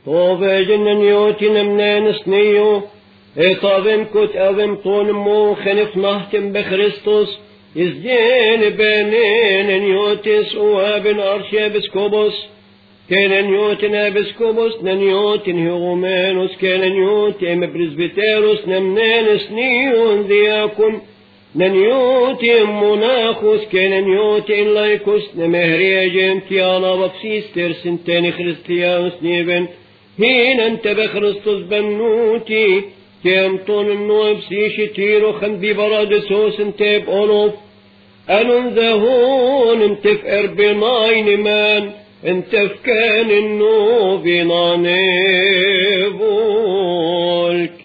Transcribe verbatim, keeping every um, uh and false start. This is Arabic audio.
طوباجن نيوتي نمنان سنيو اطابم كت اوم طون مو خنف نهتم بخريستوس ازدين بانين نيوتس وابن ارشي بسكوبوس كان نيوتن بسكوبوس نيوتن هيغومانوس كان نيوتن برزبتيروس نمنان سنيون ذياكم نيوتن مناخوس كان نيوتن لايكوس نمهريجن تيانا بكسيستر سنتين خريستيانوس نيبن هين انت بخريستوس بنوتي كم طون النوب سيشي تيرو خن ببرادسوس انتب اونوف انون ذهون انتف اربناين مان انتف كان النوب نانيبو